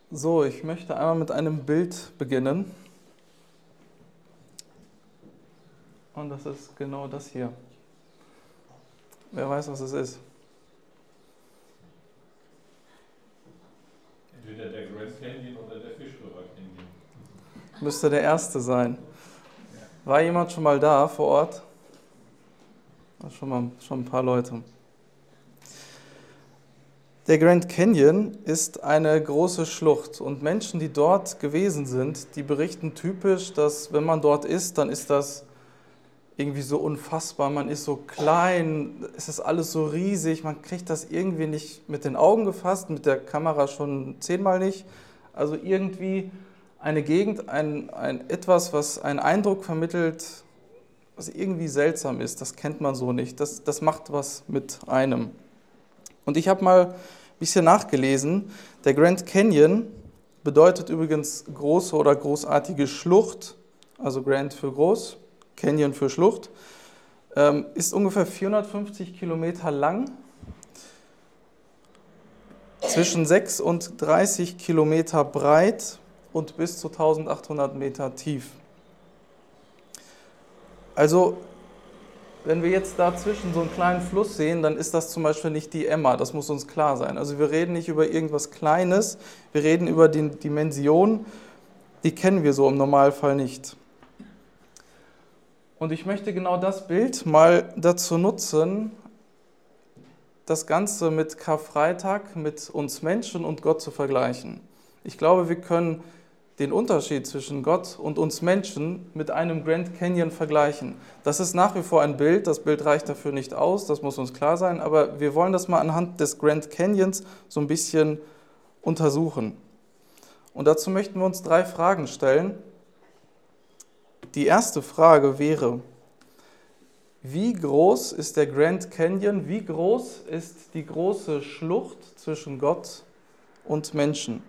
So, ich möchte einmal mit einem Bild beginnen. Und das ist genau das hier. Wer weiß, was es ist? Entweder der Grand Canyon oder der Fish River Canyon. Müsste der erste sein. War jemand schon mal da vor Ort? Schon ein paar Leute. Der Grand Canyon ist eine große Schlucht und Menschen, die dort gewesen sind, die berichten typisch, dass wenn man dort ist, dann ist das irgendwie so unfassbar, man ist so klein, es ist alles so riesig, man kriegt das irgendwie nicht mit den Augen gefasst, mit der Kamera schon 10-mal nicht. Also irgendwie eine Gegend, etwas, was einen Eindruck vermittelt, was irgendwie seltsam ist, das kennt man so nicht, das macht was mit einem. Und ich habe mal ein bisschen nachgelesen, der Grand Canyon bedeutet übrigens große oder großartige Schlucht, also Grand für groß, Canyon für Schlucht, ist ungefähr 450 Kilometer lang, zwischen 6 und 30 Kilometer breit und bis zu 1800 Meter tief. Also, wenn wir jetzt dazwischen so einen kleinen Fluss sehen, dann ist das zum Beispiel nicht die Emma, das muss uns klar sein. Also wir reden nicht über irgendwas Kleines, wir reden über die Dimension, die kennen wir so im Normalfall nicht. Und ich möchte genau das Bild mal dazu nutzen, das Ganze mit Karfreitag, mit uns Menschen und Gott zu vergleichen. Ich glaube, wir können den Unterschied zwischen Gott und uns Menschen mit einem Grand Canyon vergleichen. Das ist nach wie vor ein Bild, das Bild reicht dafür nicht aus, das muss uns klar sein, aber wir wollen das mal anhand des Grand Canyons so ein bisschen untersuchen. Und dazu möchten wir uns 3 Fragen stellen. Die erste Frage wäre: Wie groß ist der Grand Canyon? Wie groß ist die große Schlucht zwischen Gott und Menschen?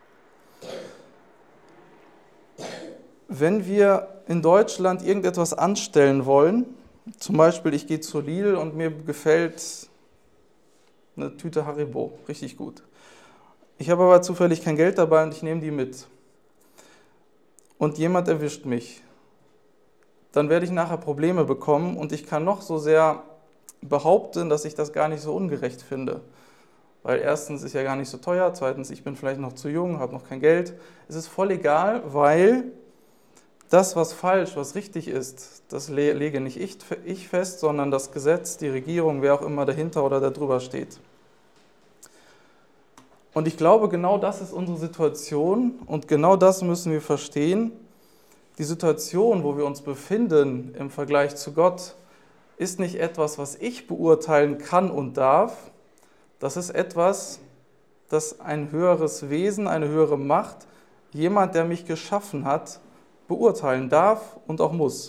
Wenn wir in Deutschland irgendetwas anstellen wollen, zum Beispiel ich gehe zu Lidl und mir gefällt eine Tüte Haribo, richtig gut. Ich habe aber zufällig kein Geld dabei und ich nehme die mit. Und jemand erwischt mich. Dann werde ich nachher Probleme bekommen und ich kann noch so sehr behaupten, dass ich das gar nicht so ungerecht finde. Weil erstens ist ja gar nicht so teuer, zweitens ich bin vielleicht noch zu jung, habe noch kein Geld. Es ist voll egal, weil das, was falsch, was richtig ist, das lege nicht ich fest, sondern das Gesetz, die Regierung, wer auch immer dahinter oder darüber steht. Und ich glaube, genau das ist unsere Situation und genau das müssen wir verstehen. Die Situation, wo wir uns befinden im Vergleich zu Gott, ist nicht etwas, was ich beurteilen kann und darf. Das ist etwas, das ein höheres Wesen, eine höhere Macht, jemand, der mich geschaffen hat, beurteilen darf und auch muss.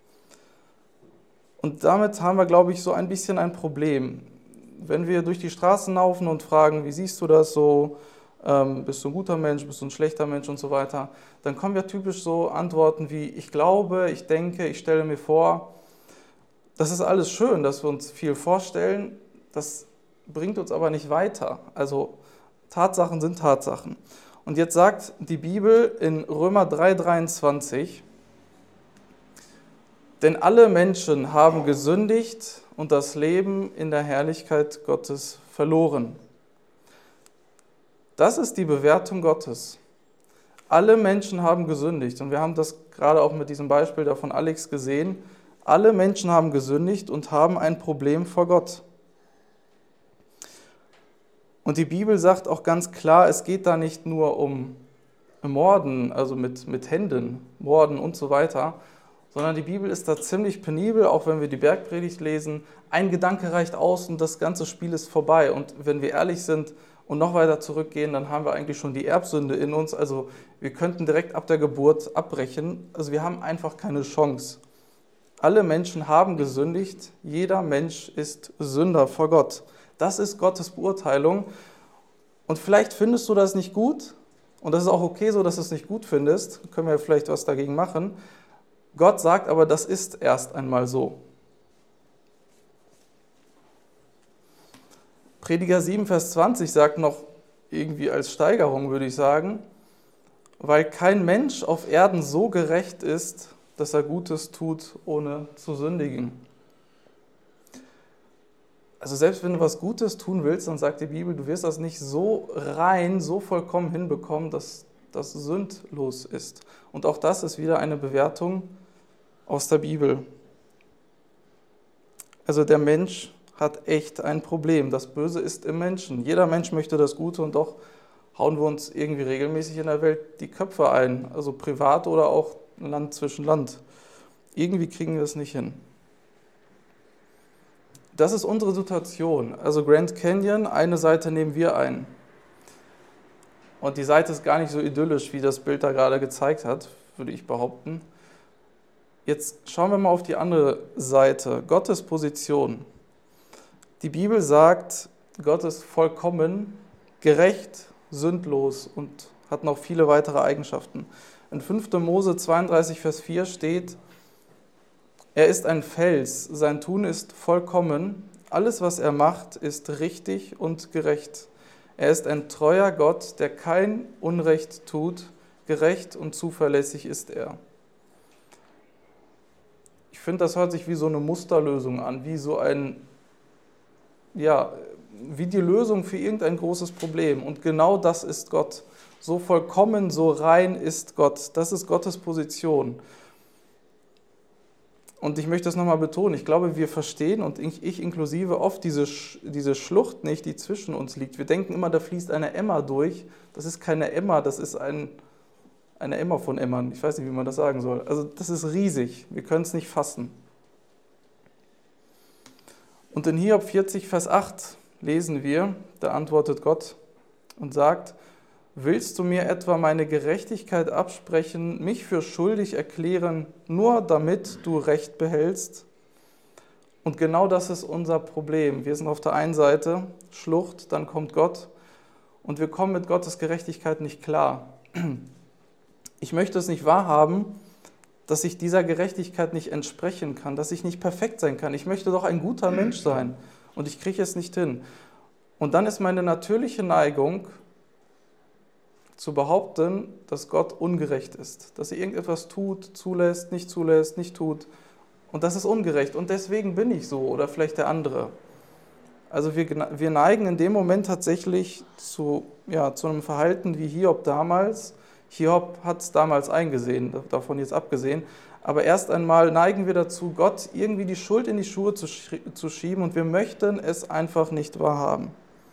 Und damit haben wir, glaube ich, so ein bisschen ein Problem. Wenn wir durch die Straßen laufen und fragen, wie siehst du das so, bist du ein guter Mensch, bist du ein schlechter Mensch und so weiter, dann kommen wir typisch so Antworten wie ich glaube, ich denke, ich stelle mir vor. Das ist alles schön, dass wir uns viel vorstellen, das bringt uns aber nicht weiter. Also Tatsachen sind Tatsachen. Und jetzt sagt die Bibel in Römer 3,23, denn alle Menschen haben gesündigt und das Leben in der Herrlichkeit Gottes verloren. Das ist die Bewertung Gottes. Alle Menschen haben gesündigt und wir haben das gerade auch mit diesem Beispiel da von Alex gesehen. Alle Menschen haben gesündigt und haben ein Problem vor Gott. Und die Bibel sagt auch ganz klar, es geht da nicht nur um Morden, also mit Händen, Morden und so weiter, sondern die Bibel ist da ziemlich penibel, auch wenn wir die Bergpredigt lesen. Ein Gedanke reicht aus und das ganze Spiel ist vorbei. Und wenn wir ehrlich sind und noch weiter zurückgehen, dann haben wir eigentlich schon die Erbsünde in uns. Also wir könnten direkt ab der Geburt abbrechen. Also wir haben einfach keine Chance. Alle Menschen haben gesündigt, jeder Mensch ist Sünder vor Gott. Das ist Gottes Beurteilung. Und vielleicht findest du das nicht gut. Und das ist auch okay so, dass du es nicht gut findest. Können wir vielleicht was dagegen machen. Gott sagt aber, das ist erst einmal so. Prediger 7, Vers 20 sagt noch, irgendwie als Steigerung, würde ich sagen, weil kein Mensch auf Erden so gerecht ist, dass er Gutes tut, ohne zu sündigen. Also selbst wenn du was Gutes tun willst, dann sagt die Bibel, du wirst das nicht so rein, so vollkommen hinbekommen, dass das sündlos ist. Und auch das ist wieder eine Bewertung aus der Bibel. Also der Mensch hat echt ein Problem. Das Böse ist im Menschen. Jeder Mensch möchte das Gute und doch hauen wir uns irgendwie regelmäßig in der Welt die Köpfe ein. Also privat oder auch Land zwischen Land. Irgendwie kriegen wir es nicht hin. Das ist unsere Situation. Also Grand Canyon, eine Seite nehmen wir ein. Und die Seite ist gar nicht so idyllisch, wie das Bild da gerade gezeigt hat, würde ich behaupten. Jetzt schauen wir mal auf die andere Seite, Gottes Position. Die Bibel sagt, Gott ist vollkommen, gerecht, sündlos und hat noch viele weitere Eigenschaften. In 5. Mose 32, Vers 4 steht, er ist ein Fels, sein Tun ist vollkommen, alles, was er macht, ist richtig und gerecht. Er ist ein treuer Gott, der kein Unrecht tut, gerecht und zuverlässig ist er. Ich finde, das hört sich wie so eine Musterlösung an, wie so wie die Lösung für irgendein großes Problem. Und genau das ist Gott. So vollkommen, so rein ist Gott. Das ist Gottes Position. Und ich möchte das nochmal betonen, ich glaube, wir verstehen, und ich inklusive, oft diese Schlucht nicht, die zwischen uns liegt. Wir denken immer, da fließt eine Emmer durch. Das ist keine Emmer, das ist eine Emmer von Emmern. Ich weiß nicht, wie man das sagen soll. Also das ist riesig, wir können es nicht fassen. Und in Hiob 40, Vers 8 lesen wir, da antwortet Gott und sagt, willst du mir etwa meine Gerechtigkeit absprechen, mich für schuldig erklären, nur damit du Recht behältst? Und genau das ist unser Problem. Wir sind auf der einen Seite Schlucht, dann kommt Gott und wir kommen mit Gottes Gerechtigkeit nicht klar. Ich möchte es nicht wahrhaben, dass ich dieser Gerechtigkeit nicht entsprechen kann, dass ich nicht perfekt sein kann. Ich möchte doch ein guter Mensch sein und ich kriege es nicht hin. Und dann ist meine natürliche Neigung, zu behaupten, dass Gott ungerecht ist, dass er irgendetwas tut, zulässt, nicht tut und das ist ungerecht und deswegen bin ich so oder vielleicht der andere. Also wir neigen in dem Moment tatsächlich zu einem Verhalten wie Hiob damals. Hiob hat es damals eingesehen, davon jetzt abgesehen, aber erst einmal neigen wir dazu, Gott irgendwie die Schuld in die Schuhe zu schieben und wir möchten es einfach nicht wahrhaben.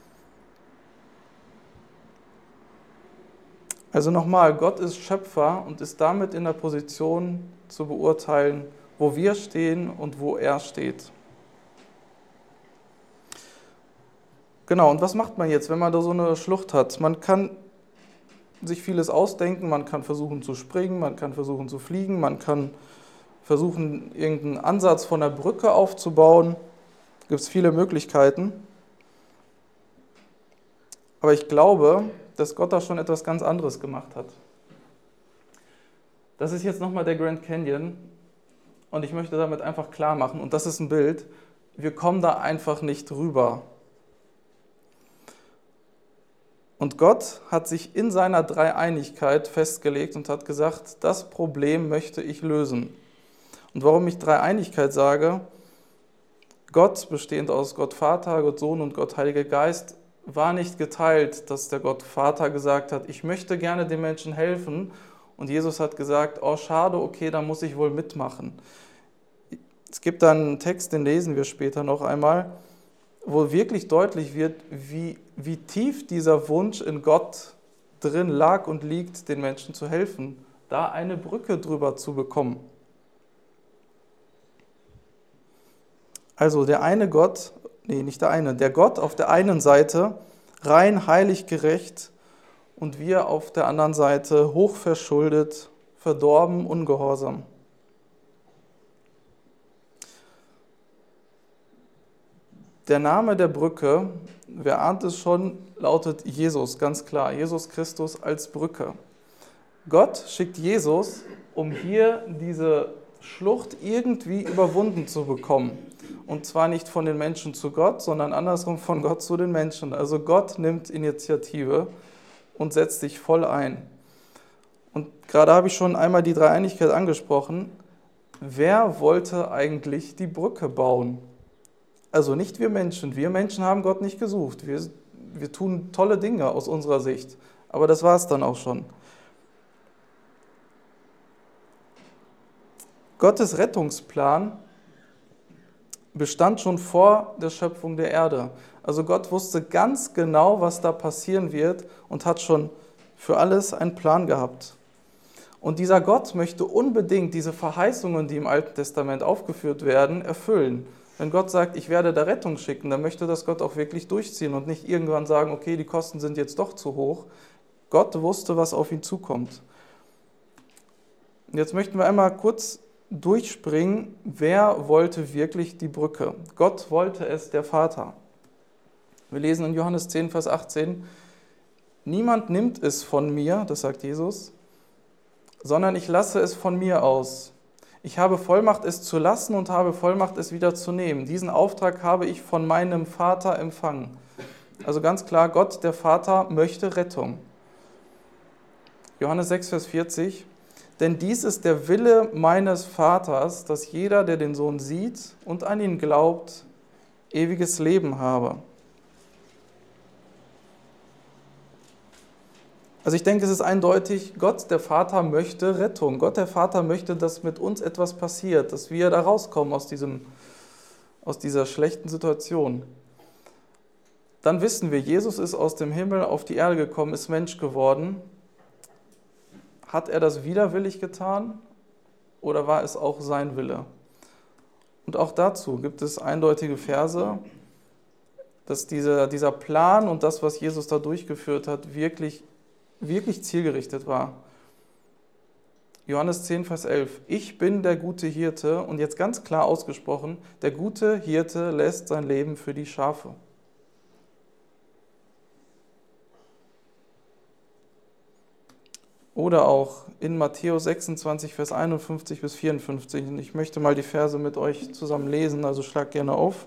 Also nochmal, Gott ist Schöpfer und ist damit in der Position zu beurteilen, wo wir stehen und wo er steht. Genau, und was macht man jetzt, wenn man da so eine Schlucht hat? Man kann sich vieles ausdenken, man kann versuchen zu springen, man kann versuchen zu fliegen, man kann versuchen, irgendeinen Ansatz von der Brücke aufzubauen. Da gibt es viele Möglichkeiten. Aber ich glaube, dass Gott da schon etwas ganz anderes gemacht hat. Das ist jetzt nochmal der Grand Canyon und ich möchte damit einfach klar machen, und das ist ein Bild, wir kommen da einfach nicht rüber. Und Gott hat sich in seiner Dreieinigkeit festgelegt und hat gesagt, das Problem möchte ich lösen. Und warum ich Dreieinigkeit sage, Gott, bestehend aus Gott Vater, Gott Sohn und Gott Heiliger Geist, war nicht geteilt, dass der Gott Vater gesagt hat, ich möchte gerne den Menschen helfen. Und Jesus hat gesagt, oh schade, okay, da muss ich wohl mitmachen. Es gibt dann einen Text, den lesen wir später noch einmal, wo wirklich deutlich wird, wie tief dieser Wunsch in Gott drin lag und liegt, den Menschen zu helfen, da eine Brücke drüber zu bekommen. Also der Gott auf der einen Seite, rein, heilig, gerecht und wir auf der anderen Seite hochverschuldet, verdorben, ungehorsam. Der Name der Brücke, wer ahnt es schon, lautet Jesus, ganz klar, Jesus Christus als Brücke. Gott schickt Jesus, um hier diese Schlucht irgendwie überwunden zu bekommen. Und zwar nicht von den Menschen zu Gott, sondern andersrum von Gott zu den Menschen. Also Gott nimmt Initiative und setzt sich voll ein. Und gerade habe ich schon einmal die Dreieinigkeit angesprochen. Wer wollte eigentlich die Brücke bauen? Also nicht wir Menschen. Wir Menschen haben Gott nicht gesucht. Wir tun tolle Dinge aus unserer Sicht. Aber das war es dann auch schon. Gottes Rettungsplan bestand schon vor der Schöpfung der Erde. Also Gott wusste ganz genau, was da passieren wird und hat schon für alles einen Plan gehabt. Und dieser Gott möchte unbedingt diese Verheißungen, die im Alten Testament aufgeführt werden, erfüllen. Wenn Gott sagt, ich werde da Rettung schicken, dann möchte das Gott auch wirklich durchziehen und nicht irgendwann sagen, okay, die Kosten sind jetzt doch zu hoch. Gott wusste, was auf ihn zukommt. Und jetzt möchten wir einmal kurz durchspringen, wer wollte wirklich die Brücke? Gott wollte es, der Vater. Wir lesen in Johannes 10, Vers 18, niemand nimmt es von mir, das sagt Jesus, sondern ich lasse es von mir aus. Ich habe Vollmacht, es zu lassen und habe Vollmacht, es wieder zu nehmen. Diesen Auftrag habe ich von meinem Vater empfangen. Also ganz klar, Gott, der Vater, möchte Rettung. Johannes 6, Vers 40, denn dies ist der Wille meines Vaters, dass jeder, der den Sohn sieht und an ihn glaubt, ewiges Leben habe. Also ich denke, es ist eindeutig, Gott, der Vater, möchte Rettung. Gott, der Vater, möchte, dass mit uns etwas passiert, dass wir da rauskommen aus dieser schlechten Situation. Dann wissen wir, Jesus ist aus dem Himmel auf die Erde gekommen, ist Mensch geworden. Hat er das widerwillig getan oder war es auch sein Wille? Und auch dazu gibt es eindeutige Verse, dass dieser Plan und das, was Jesus da durchgeführt hat, wirklich zielgerichtet war. Johannes 10, Vers 11. Ich bin der gute Hirte und jetzt ganz klar ausgesprochen, der gute Hirte lässt sein Leben für die Schafe. Oder auch in Matthäus 26, Vers 51 bis 54. Und ich möchte mal die Verse mit euch zusammen lesen, also schlag gerne auf.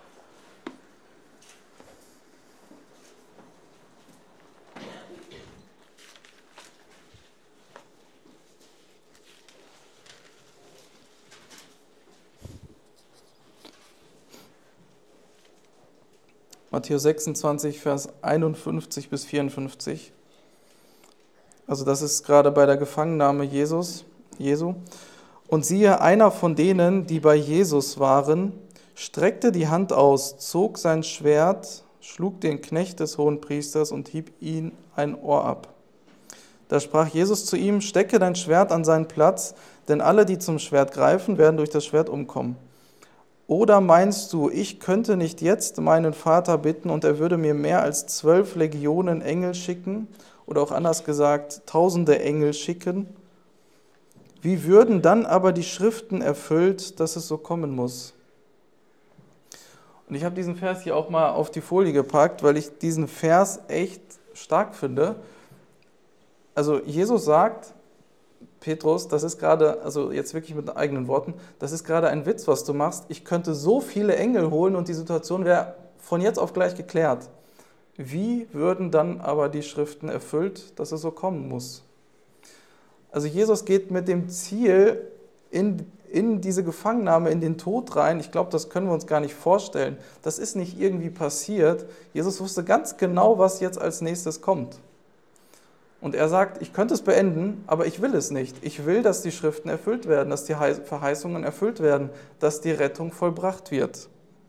Matthäus 26, Vers 51 bis 54. Also das ist gerade bei der Gefangennahme Jesu. Und siehe, einer von denen, die bei Jesus waren, streckte die Hand aus, zog sein Schwert, schlug den Knecht des Hohenpriesters und hieb ihn ein Ohr ab. Da sprach Jesus zu ihm, stecke dein Schwert an seinen Platz, denn alle, die zum Schwert greifen, werden durch das Schwert umkommen. Oder meinst du, ich könnte nicht jetzt meinen Vater bitten und er würde mir mehr als 12 Legionen Engel schicken? Oder auch anders gesagt, tausende Engel schicken? Wie würden dann aber die Schriften erfüllt, dass es so kommen muss? Und ich habe diesen Vers hier auch mal auf die Folie gepackt, weil ich diesen Vers echt stark finde. Also Jesus sagt, Petrus, das ist gerade, also jetzt wirklich mit eigenen Worten, das ist gerade ein Witz, was du machst. Ich könnte so viele Engel holen und die Situation wäre von jetzt auf gleich geklärt. Wie würden dann aber die Schriften erfüllt, dass es so kommen muss? Also Jesus geht mit dem Ziel in diese Gefangennahme, in den Tod rein. Ich glaube, das können wir uns gar nicht vorstellen. Das ist nicht irgendwie passiert. Jesus wusste ganz genau, was jetzt als nächstes kommt. Und er sagt, ich könnte es beenden, aber ich will es nicht. Ich will, dass die Schriften erfüllt werden, dass die Verheißungen erfüllt werden, dass die Rettung vollbracht wird.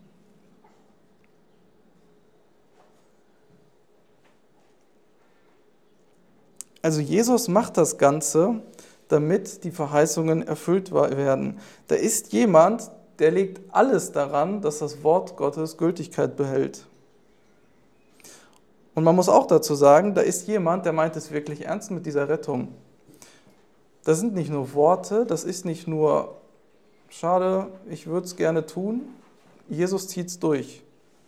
Also Jesus macht das Ganze, damit die Verheißungen erfüllt werden. Da ist jemand, der legt alles daran, dass das Wort Gottes Gültigkeit behält. Und man muss auch dazu sagen, da ist jemand, der meint es wirklich ernst mit dieser Rettung. Das sind nicht nur Worte, das ist nicht nur, schade, ich würde es gerne tun. Jesus zieht es durch.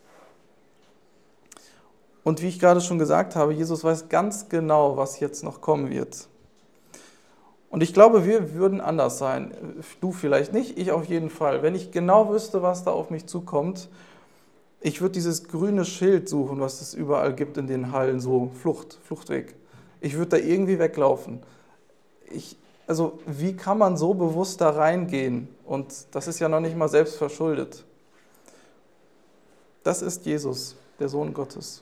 Und wie ich gerade schon gesagt habe, Jesus weiß ganz genau, was jetzt noch kommen wird. Und ich glaube, wir würden anders sein. Du vielleicht nicht, ich auf jeden Fall. Wenn ich genau wüsste, was da auf mich zukommt, ich würde dieses grüne Schild suchen, was es überall gibt in den Hallen, so Fluchtweg. Ich würde da irgendwie weglaufen. Also wie kann man so bewusst da reingehen? Und das ist ja noch nicht mal selbst verschuldet. Das ist Jesus, der Sohn Gottes.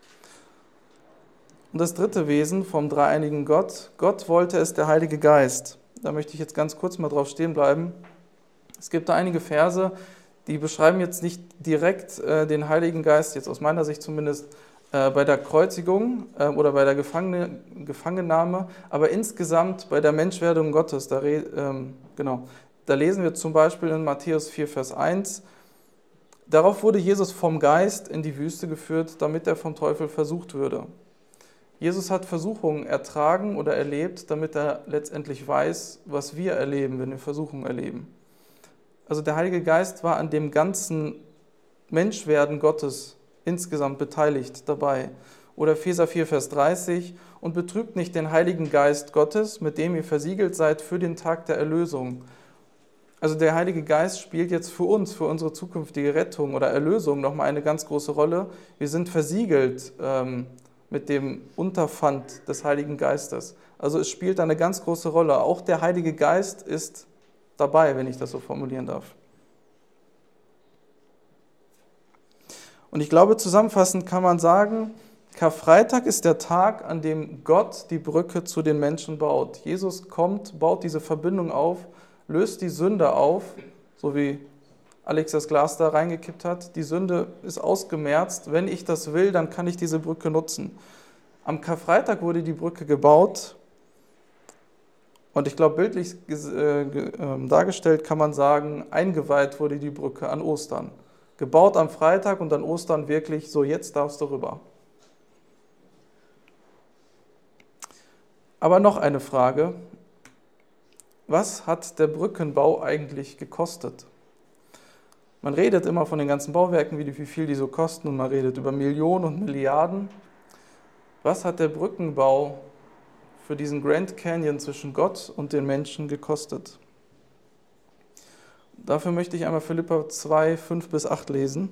Und das dritte Wesen vom dreieinigen Gott, Gott wollte es der Heilige Geist. Da möchte ich jetzt ganz kurz mal drauf stehen bleiben. Es gibt da einige Verse, die beschreiben jetzt nicht direkt den Heiligen Geist, jetzt aus meiner Sicht zumindest, bei der Kreuzigung oder bei der Gefangennahme, aber insgesamt bei der Menschwerdung Gottes. Da lesen wir zum Beispiel in Matthäus 4, Vers 1, darauf wurde Jesus vom Geist in die Wüste geführt, damit er vom Teufel versucht würde. Jesus hat Versuchungen ertragen oder erlebt, damit er letztendlich weiß, was wir erleben, wenn wir Versuchungen erleben. Also der Heilige Geist war an dem ganzen Menschwerden Gottes insgesamt beteiligt dabei. Oder Epheser 4, Vers 30, und betrübt nicht den Heiligen Geist Gottes, mit dem ihr versiegelt seid für den Tag der Erlösung. Also der Heilige Geist spielt jetzt für uns, für unsere zukünftige Rettung oder Erlösung nochmal eine ganz große Rolle. Wir sind versiegelt mit dem Unterpfand des Heiligen Geistes. Also es spielt eine ganz große Rolle. Auch der Heilige Geist ist dabei, wenn ich das so formulieren darf. Und ich glaube, zusammenfassend kann man sagen, Karfreitag ist der Tag, an dem Gott die Brücke zu den Menschen baut. Jesus kommt, baut diese Verbindung auf, löst die Sünde auf, so wie Alex das Glas da reingekippt hat. Die Sünde ist ausgemerzt. Wenn ich das will, dann kann ich diese Brücke nutzen. Am Karfreitag wurde die Brücke gebaut und ich glaube, bildlich dargestellt kann man sagen, eingeweiht wurde die Brücke an Ostern. Gebaut am Freitag und an Ostern wirklich so, jetzt darfst du rüber. Aber noch eine Frage. Was hat der Brückenbau eigentlich gekostet? Man redet immer von den ganzen Bauwerken, wie viel die so kosten, und man redet über Millionen und Milliarden. Was hat der Brückenbau für diesen Grand Canyon zwischen Gott und den Menschen gekostet? Dafür möchte ich einmal Philipper 2, 5 bis 8 lesen.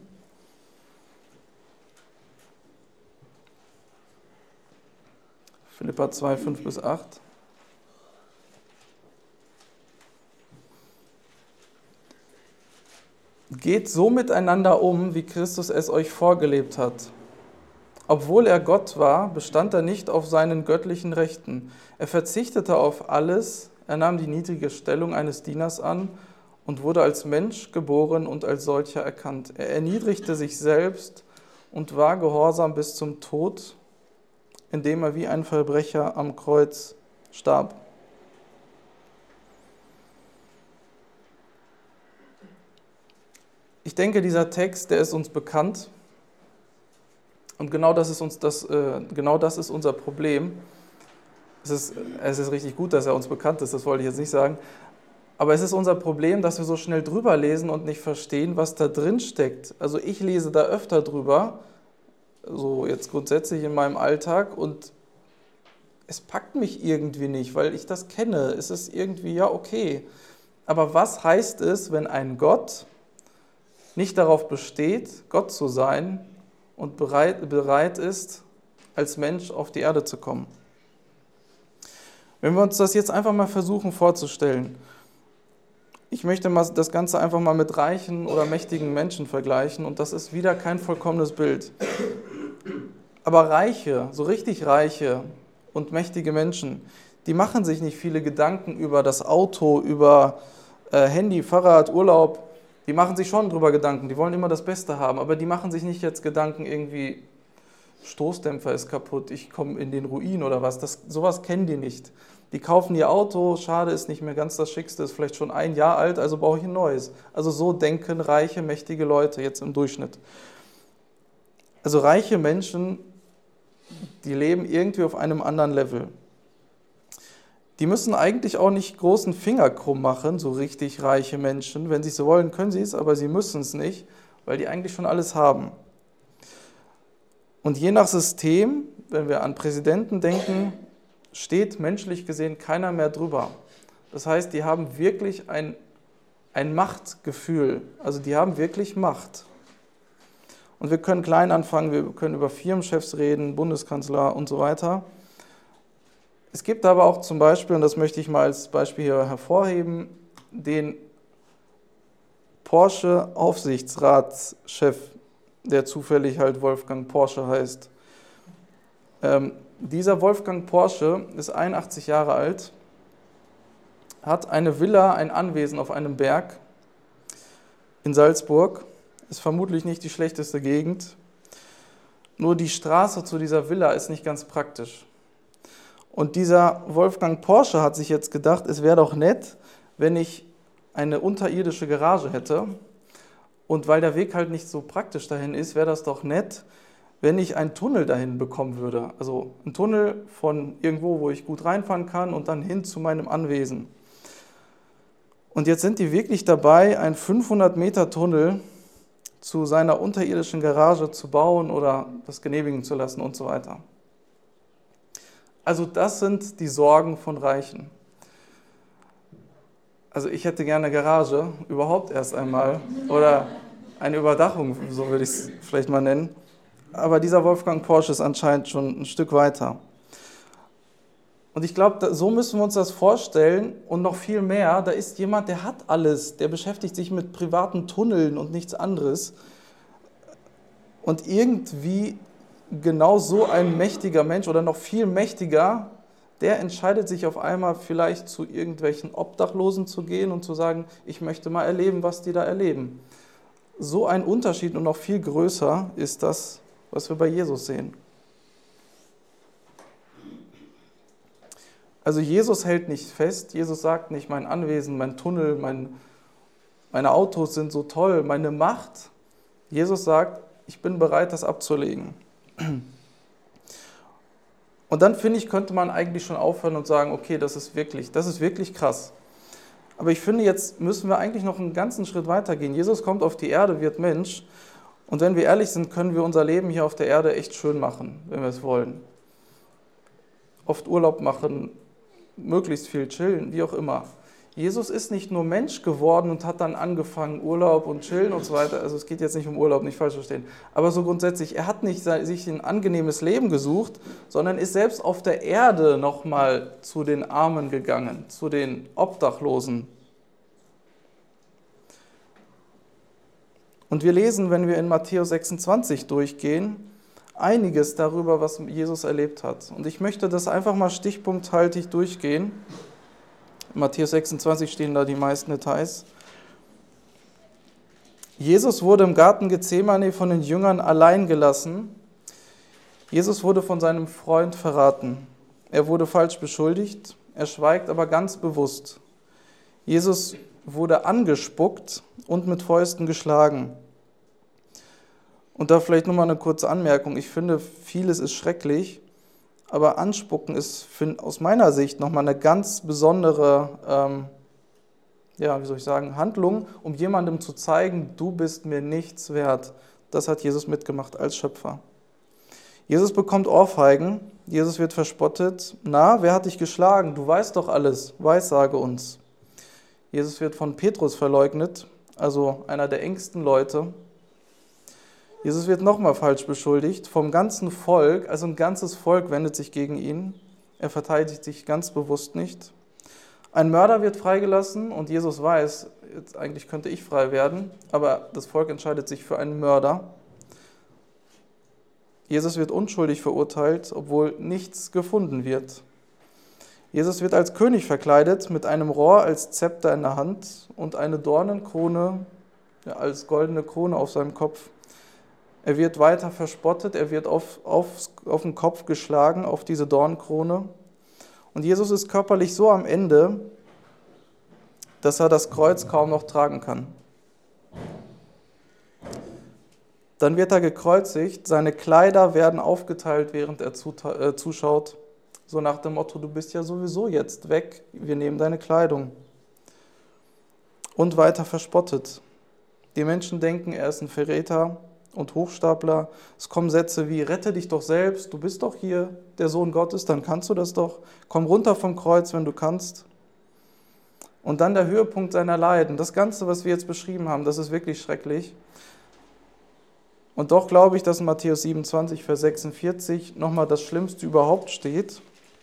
Philipper 2, 5 bis 8. Geht so miteinander um, wie Christus es euch vorgelebt hat. Obwohl er Gott war, bestand er nicht auf seinen göttlichen Rechten. Er verzichtete auf alles, er nahm die niedrige Stellung eines Dieners an und wurde als Mensch geboren und als solcher erkannt. Er erniedrigte sich selbst und war gehorsam bis zum Tod, indem er wie ein Verbrecher am Kreuz starb. Ich denke, dieser Text, der ist uns bekannt und genau das ist unser Problem. Es ist richtig gut, dass er uns bekannt ist, das wollte ich jetzt nicht sagen, aber es ist unser Problem, dass wir so schnell drüber lesen und nicht verstehen, was da drin steckt. Also ich lese da öfter drüber, so jetzt grundsätzlich in meinem Alltag, und es packt mich irgendwie nicht, weil ich das kenne. Es ist irgendwie, ja, okay. Aber was heißt es, wenn ein Gott nicht darauf besteht, Gott zu sein und bereit ist, als Mensch auf die Erde zu kommen? Wenn wir uns das jetzt einfach mal versuchen vorzustellen, ich möchte das Ganze einfach mal mit reichen oder mächtigen Menschen vergleichen, und das ist wieder kein vollkommenes Bild. Aber Reiche, so richtig reiche und mächtige Menschen, die machen sich nicht viele Gedanken über das Auto, über Handy, Fahrrad, Urlaub. Die machen sich schon drüber Gedanken, die wollen immer das Beste haben, aber die machen sich nicht jetzt Gedanken irgendwie, Stoßdämpfer ist kaputt, ich komme in den Ruin oder was. Sowas kennen die nicht. Die kaufen ihr Auto, schade, ist nicht mehr ganz das Schickste, ist vielleicht schon 1 Jahr alt, also brauche ich ein neues. Also so denken reiche, mächtige Leute jetzt im Durchschnitt. Also reiche Menschen, die leben irgendwie auf einem anderen Level. Die müssen eigentlich auch nicht großen Finger krumm machen, so richtig reiche Menschen. Wenn sie es so wollen, können sie es, aber sie müssen es nicht, weil die eigentlich schon alles haben. Und je nach System, wenn wir an Präsidenten denken, steht menschlich gesehen keiner mehr drüber. Das heißt, die haben wirklich ein Machtgefühl, also die haben wirklich Macht. Und wir können klein anfangen, wir können über Firmenchefs reden, Bundeskanzler und so weiter. Es gibt aber auch zum Beispiel, und das möchte ich mal als Beispiel hier hervorheben, den Porsche-Aufsichtsratschef, der zufällig halt Wolfgang Porsche heißt. Dieser Wolfgang Porsche ist 81 Jahre alt, hat eine Villa, ein Anwesen auf einem Berg in Salzburg, ist vermutlich nicht die schlechteste Gegend, nur die Straße zu dieser Villa ist nicht ganz praktisch. Und dieser Wolfgang Porsche hat sich jetzt gedacht, es wäre doch nett, wenn ich eine unterirdische Garage hätte. Und weil der Weg halt nicht so praktisch dahin ist, wäre das doch nett, wenn ich einen Tunnel dahin bekommen würde. Also einen Tunnel von irgendwo, wo ich gut reinfahren kann und dann hin zu meinem Anwesen. Und jetzt sind die wirklich dabei, einen 500 Meter Tunnel zu seiner unterirdischen Garage zu bauen oder das genehmigen zu lassen und so weiter. Also das sind die Sorgen von Reichen. Also ich hätte gerne eine Garage, überhaupt erst einmal, oder eine Überdachung, so würde ich es vielleicht mal nennen. Aber dieser Wolfgang Porsche ist anscheinend schon ein Stück weiter. Und ich glaube, so müssen wir uns das vorstellen und noch viel mehr. Da ist jemand, der hat alles, der beschäftigt sich mit privaten Tunneln und nichts anderes. Und irgendwie genau so ein mächtiger Mensch oder noch viel mächtiger, der entscheidet sich auf einmal vielleicht zu irgendwelchen Obdachlosen zu gehen und zu sagen, ich möchte mal erleben, was die da erleben. So ein Unterschied und noch viel größer ist das, was wir bei Jesus sehen. Also Jesus hält nicht fest, Jesus sagt nicht, mein Anwesen, mein Tunnel, meine Autos sind so toll, meine Macht. Jesus sagt, ich bin bereit, das abzulegen. Und dann finde ich, könnte man eigentlich schon aufhören und sagen, okay, das ist wirklich krass. Aber ich finde, jetzt müssen wir eigentlich noch einen ganzen Schritt weitergehen. Jesus kommt auf die Erde, wird Mensch. Und wenn wir ehrlich sind, können wir unser Leben hier auf der Erde echt schön machen, wenn wir es wollen. Oft Urlaub machen, möglichst viel chillen, wie auch immer. Jesus ist nicht nur Mensch geworden und hat dann angefangen, Urlaub und chillen und so weiter. Also es geht jetzt nicht um Urlaub, nicht falsch verstehen. Aber so grundsätzlich, er hat nicht sich ein angenehmes Leben gesucht, sondern ist selbst auf der Erde nochmal zu den Armen gegangen, zu den Obdachlosen. Und wir lesen, wenn wir in Matthäus 26 durchgehen, einiges darüber, was Jesus erlebt hat. Und ich möchte das einfach mal stichpunkthaltig durchgehen. In Matthäus 26 stehen da die meisten Details. Jesus wurde im Garten Gethsemane von den Jüngern allein gelassen. Jesus wurde von seinem Freund verraten. Er wurde falsch beschuldigt. Er schweigt aber ganz bewusst. Jesus wurde angespuckt und mit Fäusten geschlagen. Und da vielleicht nochmal eine kurze Anmerkung. Ich finde, vieles ist schrecklich. Aber Anspucken ist aus meiner Sicht nochmal eine ganz besondere, Handlung, um jemandem zu zeigen, du bist mir nichts wert. Das hat Jesus mitgemacht als Schöpfer. Jesus bekommt Ohrfeigen, Jesus wird verspottet. Na, wer hat dich geschlagen? Du weißt doch alles, weissage uns. Jesus wird von Petrus verleugnet, also einer der engsten Leute. Jesus wird nochmal falsch beschuldigt vom ganzen Volk, also ein ganzes Volk wendet sich gegen ihn. Er verteidigt sich ganz bewusst nicht. Ein Mörder wird freigelassen und Jesus weiß, jetzt eigentlich könnte ich frei werden, aber das Volk entscheidet sich für einen Mörder. Jesus wird unschuldig verurteilt, obwohl nichts gefunden wird. Jesus wird als König verkleidet, mit einem Rohr als Zepter in der Hand und eine Dornenkrone als goldene Krone auf seinem Kopf. Er wird weiter verspottet, er wird auf den Kopf geschlagen, auf diese Dornenkrone. Und Jesus ist körperlich so am Ende, dass er das Kreuz kaum noch tragen kann. Dann wird er gekreuzigt, seine Kleider werden aufgeteilt, während er zuschaut. So nach dem Motto, du bist ja sowieso jetzt weg, wir nehmen deine Kleidung. Und weiter verspottet. Die Menschen denken, er ist ein Verräter und Hochstapler. Es kommen Sätze wie, rette dich doch selbst, du bist doch hier der Sohn Gottes, dann kannst du das doch. Komm runter vom Kreuz, wenn du kannst. Und dann der Höhepunkt seiner Leiden. Das Ganze, was wir jetzt beschrieben haben, das ist wirklich schrecklich. Und doch glaube ich, dass in Matthäus 27, Vers 46 nochmal das Schlimmste überhaupt steht.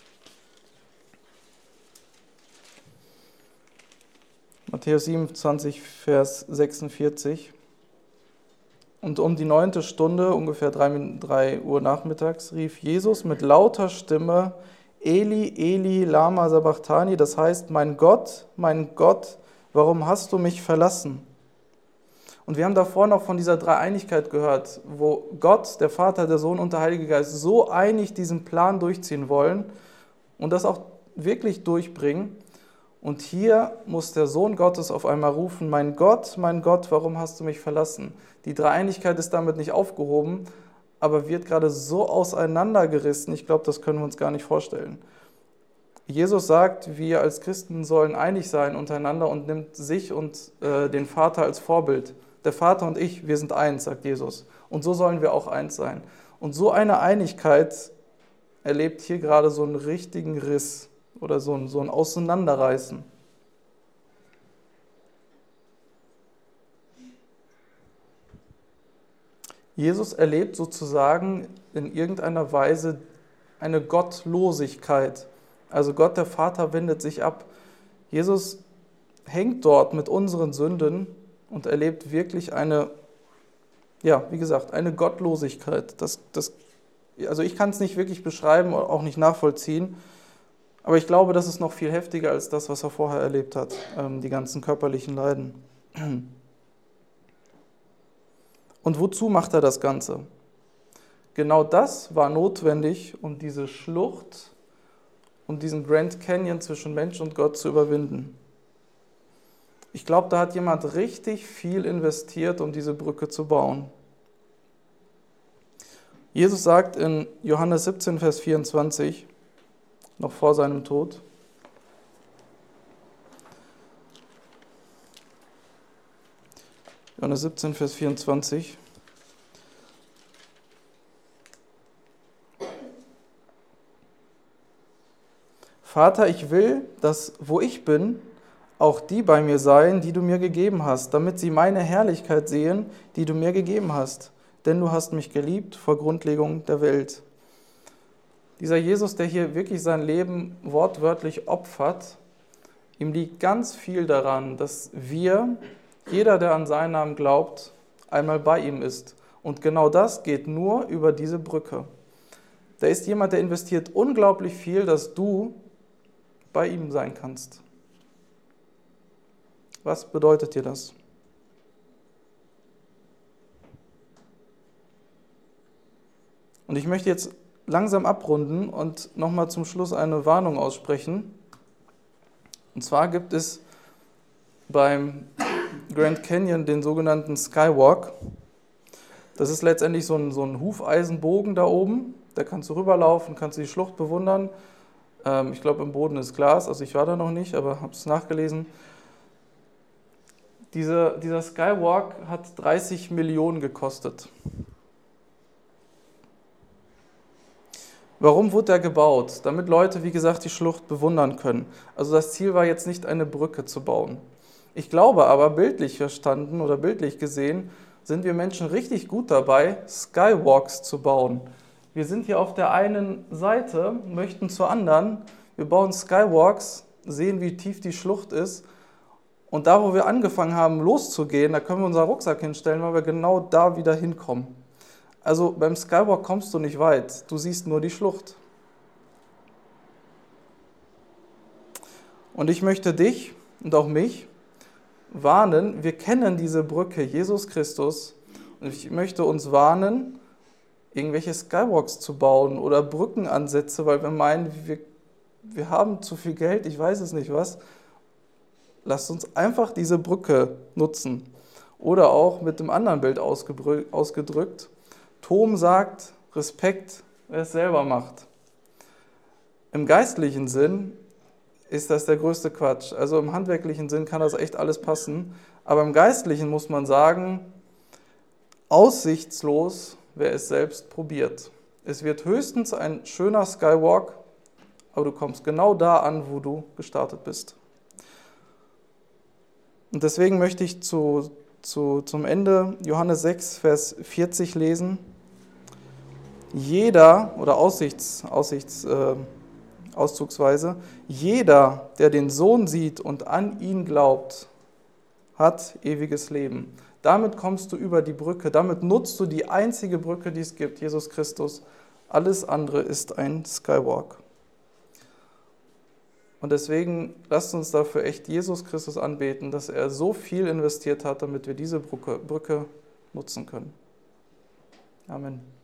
Matthäus 27, Vers 46. Und um die 9. Stunde, ungefähr 3 Uhr nachmittags, rief Jesus mit lauter Stimme, Eli, Eli, lama sabachthani, das heißt, mein Gott, warum hast du mich verlassen? Und wir haben davor noch von dieser Dreieinigkeit gehört, wo Gott, der Vater, der Sohn und der Heilige Geist so einig diesen Plan durchziehen wollen und das auch wirklich durchbringen. Und hier muss der Sohn Gottes auf einmal rufen, mein Gott, warum hast du mich verlassen? Die Dreieinigkeit ist damit nicht aufgehoben, aber wird gerade so auseinandergerissen, ich glaube, das können wir uns gar nicht vorstellen. Jesus sagt, wir als Christen sollen einig sein untereinander und nimmt sich und den Vater als Vorbild. Der Vater und ich, wir sind eins, sagt Jesus. Und so sollen wir auch eins sein. Und so eine Einigkeit erlebt hier gerade so einen richtigen Riss oder so ein Auseinanderreißen. Jesus erlebt sozusagen in irgendeiner Weise eine Gottlosigkeit. Also Gott, der Vater, wendet sich ab. Jesus hängt dort mit unseren Sünden und erlebt wirklich eine Gottlosigkeit. Also ich kann es nicht wirklich beschreiben, auch nicht nachvollziehen, aber ich glaube, das ist noch viel heftiger als das, was er vorher erlebt hat, die ganzen körperlichen Leiden. Und wozu macht er das Ganze? Genau das war notwendig, um diese Schlucht, um diesen Grand Canyon zwischen Mensch und Gott zu überwinden. Ich glaube, da hat jemand richtig viel investiert, um diese Brücke zu bauen. Jesus sagt in Johannes 17, Vers 24, noch vor seinem Tod, Johannes 17, Vers 24, Vater, ich will, dass, wo ich bin, auch die bei mir seien, die du mir gegeben hast, damit sie meine Herrlichkeit sehen, die du mir gegeben hast. Denn du hast mich geliebt vor Grundlegung der Welt. Dieser Jesus, der hier wirklich sein Leben wortwörtlich opfert, ihm liegt ganz viel daran, dass jeder, der an seinen Namen glaubt, einmal bei ihm ist. Und genau das geht nur über diese Brücke. Da ist jemand, der investiert unglaublich viel, dass du bei ihm sein kannst. Was bedeutet dir das? Und ich möchte jetzt langsam abrunden und nochmal zum Schluss eine Warnung aussprechen. Und zwar gibt es beim Grand Canyon den sogenannten Skywalk. Das ist letztendlich so ein Hufeisenbogen da oben. Da kannst du rüberlaufen, kannst du die Schlucht bewundern. Ich glaube, im Boden ist Glas, also ich war da noch nicht, aber habe es nachgelesen. Dieser Skywalk hat 30 Millionen gekostet. Warum wurde er gebaut? Damit Leute, wie gesagt, die Schlucht bewundern können. Also das Ziel war jetzt nicht, eine Brücke zu bauen. Ich glaube aber, bildlich verstanden oder bildlich gesehen, sind wir Menschen richtig gut dabei, Skywalks zu bauen. Wir sind hier auf der einen Seite, möchten zur anderen. Wir bauen Skywalks, sehen, wie tief die Schlucht ist. Und da, wo wir angefangen haben, loszugehen, da können wir unseren Rucksack hinstellen, weil wir genau da wieder hinkommen. Also beim Skywalk kommst du nicht weit, du siehst nur die Schlucht. Und ich möchte dich und auch mich warnen, wir kennen diese Brücke, Jesus Christus, und ich möchte uns warnen, irgendwelche Skywalks zu bauen oder Brückenansätze, weil wir meinen, wir haben zu viel Geld, ich weiß es nicht was. Lasst uns einfach diese Brücke nutzen. Oder auch mit dem anderen Bild ausgedrückt, Tom sagt, Respekt, wer es selber macht. Im geistlichen Sinn ist das der größte Quatsch. Also im handwerklichen Sinn kann das echt alles passen. Aber im geistlichen muss man sagen, aussichtslos, wer es selbst probiert. Es wird höchstens ein schöner Skywalk, aber du kommst genau da an, wo du gestartet bist. Und deswegen möchte ich zum Ende Johannes 6, Vers 40 lesen. Jeder, oder Auszugsweise, jeder, der den Sohn sieht und an ihn glaubt, hat ewiges Leben. Damit kommst du über die Brücke, damit nutzt du die einzige Brücke, die es gibt, Jesus Christus. Alles andere ist ein Skywalk. Und deswegen lasst uns dafür echt Jesus Christus anbeten, dass er so viel investiert hat, damit wir diese Brücke nutzen können. Amen.